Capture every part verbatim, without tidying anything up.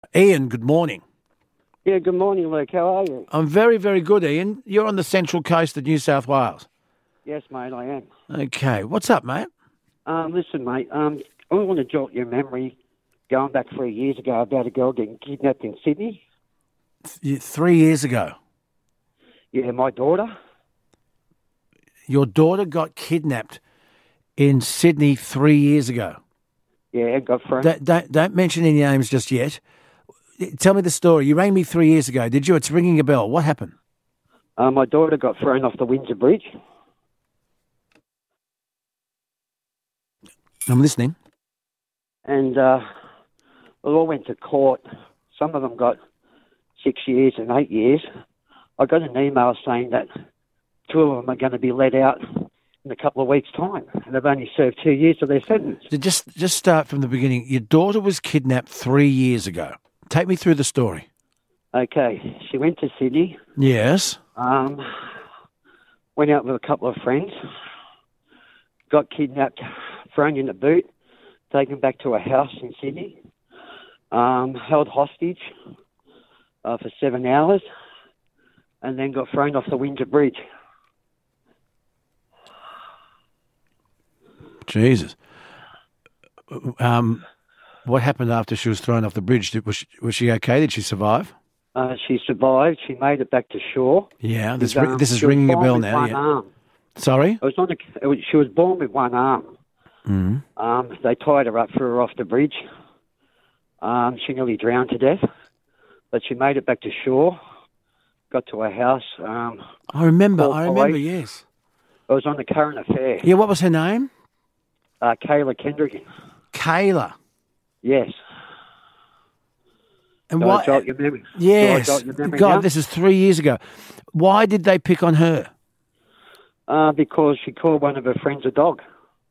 Ian, good morning. Yeah, good morning, Luke. How are you? I'm very, very good, Ian. You're on the central coast of New South Wales. Yes, mate, I am. Okay, what's up, mate? Um, listen, mate, um, I want to jot your memory going back three years ago about a girl getting kidnapped in Sydney. Th- Three years ago, Yeah, my daughter. your daughter got kidnapped in Sydney three years ago. Yeah, got thrown. Don't, don't, don't mention any names just yet. Tell me the story. You rang me three years ago, did you? It's ringing a bell. What happened? Uh, my daughter got thrown off the Windsor Bridge. I'm listening. And uh, we all went to court. Some of them got six years and eight years. I got an email saying that two of them are going to be let out in a couple of weeks' time. And they've only served two years of their sentence. So just, just start from the beginning. Your daughter was kidnapped three years ago. Take me through the story. Okay, she went to Sydney. Yes. Um, went out with a couple of friends. Got kidnapped, thrown in a boot, taken back to a house in Sydney. Um, held hostage uh, for seven hours, and then got thrown off the Windsor Bridge. Jesus. Um, what happened after she was thrown off the bridge? Did, was, she, was she okay? Did she survive? Uh, she survived. She made it back to shore. Yeah, this, She's, um, this is she was ringing a born bell with now. One Yeah. arm. Sorry? It was on the, it was, she was born with one arm. Mm. Um, they tied her up, threw her off the bridge. Um, she nearly drowned to death, but she made it back to shore. Got to her house. Um, I remember, called I remember, police. yes. It was on the Current Affair. Yeah, what was her name? Uh, Kayla Kendrigan. Kayla. Yes. And Do why? I jot your memory? Yes. Do I jot your memory God, down? this is three years ago. Why did they pick on her? Uh, because she called one of her friends a dog.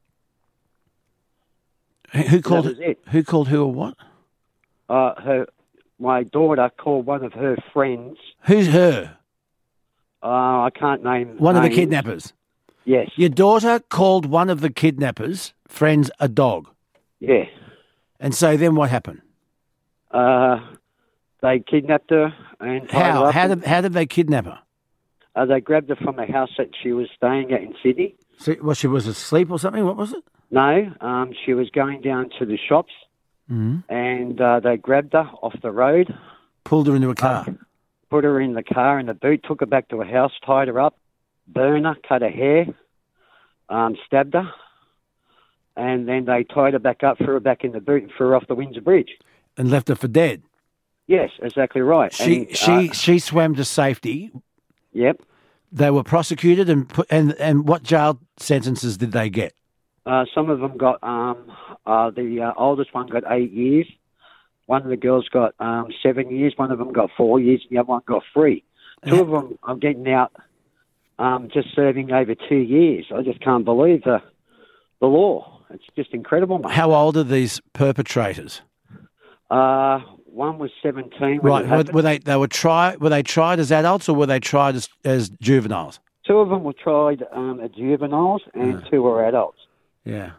Who called was it. Who called who or what? Uh, her, my daughter called one of her friends. Who's her? Uh, I can't name One of the names. kidnappers. Yes. Your daughter called one of the kidnappers' friends a dog. Yeah. And so then what happened? Uh, they kidnapped her and tied her How? up. How did How did they kidnap her? Uh, they grabbed her from the house that she was staying at in Sydney. So, well, she was asleep or something. What was it? No, um, she was going down to the shops, Mm. and uh, they grabbed her off the road, Pulled her into a car. put her in the car in the boot, took her back to her house, tied her up, burned her, cut her hair, um, stabbed her, and then they tied her back up, threw her back in the boot, and threw her off the Windsor Bridge. And left her for dead. Yes, exactly right. She And, she uh, she swam to safety. yep. They were prosecuted and put and and what jail sentences did they get? Uh, some of them got, um, uh, the uh, oldest one got eight years. One of the girls got um, seven years. One of them got four years, and the other one got three. Two of them are getting out, um, just serving over two years. I just can't believe the the law. It's just incredible, mate. How old are these perpetrators? Uh, one was seventeen. When Right, it were, happened. were they they were tried? Were they tried as adults or were they tried as as juveniles? Two of them were tried um, as juveniles, and two were adults. Yeah.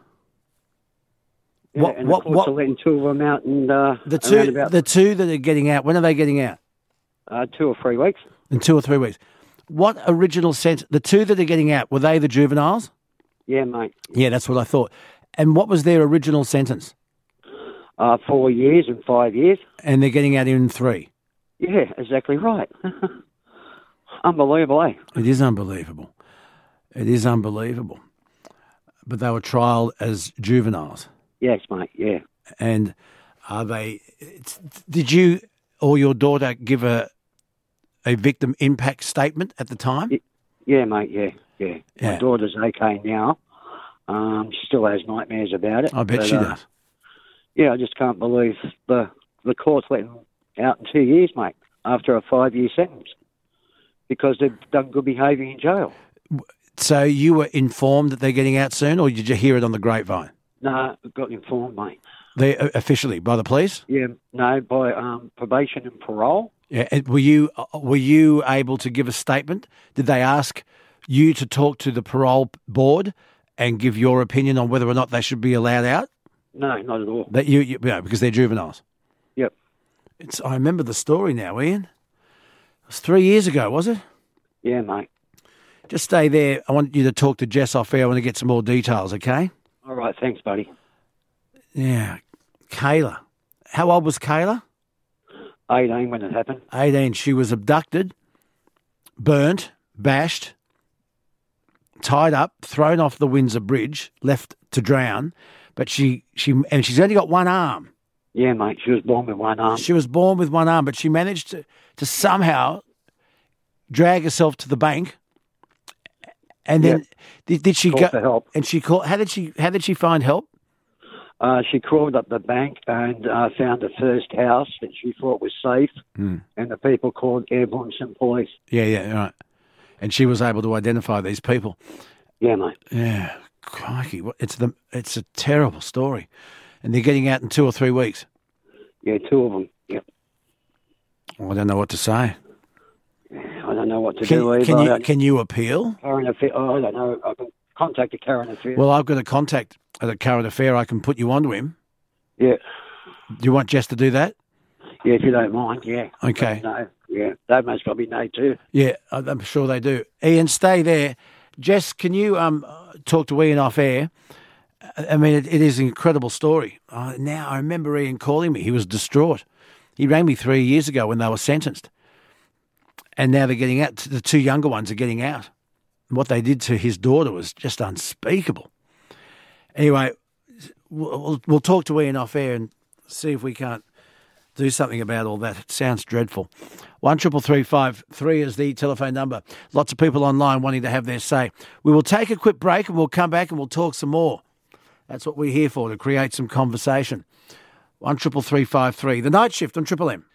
Yeah, What- and what- the courts what- are letting two of them out, and uh, The around two about the two that are getting out. When are they getting out? uh, two or three weeks. In two or three weeks. What original sentence? The two that are getting out, were they the juveniles? Yeah, mate. Yeah, that's what I thought. And what was their original sentence? Uh, four years and five years. And they're getting out in three. Yeah, exactly right. Unbelievable, eh? It is unbelievable. It is unbelievable. But they were trialed as juveniles. Yes, mate, yeah. And are they? It's, did you or your daughter give a a victim impact statement at the time? Yeah, mate, yeah, yeah. Yeah. My daughter's okay now. Um, she still has nightmares about it. I bet but, she uh, does. Yeah, I just can't believe the the court's letting them out in two years, mate, after a five-year sentence, because they've done good behaviour in jail. So you were informed that they're getting out soon, or did you hear it on the grapevine? No, got informed, mate. They uh, officially by the police. Yeah, no, by um, probation and parole. Yeah. and Were you uh, were you able to give a statement? Did they ask you to talk to the parole board and give your opinion on whether or not they should be allowed out? No, not at all. That you, you, you know, because they're juveniles. Yep. It's, I remember the story now, Ian. It was three years ago, was it? Yeah, mate. Just stay there. I want you to talk to Jess off air. I want to get some more details, okay? All right, thanks, buddy. Yeah. Kayla. How old was Kayla? eighteen when it happened. eighteen. She was abducted, burnt, bashed, tied up, thrown off the Windsor Bridge, left to drown. But she, she, and she's only got one arm. Yeah, mate. She was born with one arm. She was born with one arm, but she managed to, to somehow drag herself to the bank. And then Yep. did, did she Called go? for help. And she called. How did she? How did she find help? Uh, she crawled up the bank and uh, found the first house that she thought was safe, Hmm. and the people called ambulance and police. Yeah, yeah, right. And she was able to identify these people. Yeah, mate. Yeah, crikey! What- It's the it's a terrible story, and they're getting out in two or three weeks. Yeah, two of them. Yep. Well, I don't know what to say. I don't know what to Can, do either. can I you don't- can you appeal? Current affair. Oh, I don't know. I can contact the current affair. Well, I've got a contact at a current affair. I can put you onto him. yeah. Do you want Jess to do that? Yeah, if you don't mind. Yeah. Okay. No. Yeah. They most probably know too. Yeah, I- I'm sure they do. Ian, stay there. Jess, can you um talk to Ian off air? I mean, it, it is an incredible story. Uh, now, I remember Ian calling me. He was distraught. He rang me three years ago when they were sentenced. And now they're getting out. The two younger ones are getting out. What they did to his daughter was just unspeakable. Anyway, we'll, we'll talk to Ian off air and see if we can't do something about all that. It sounds dreadful. One triple three five three is the telephone number. Lots of people online wanting to have their say. We will take a quick break and we'll come back and we'll talk some more. That's what we're here for, to create some conversation. One triple three five three. The Night Shift on Triple M.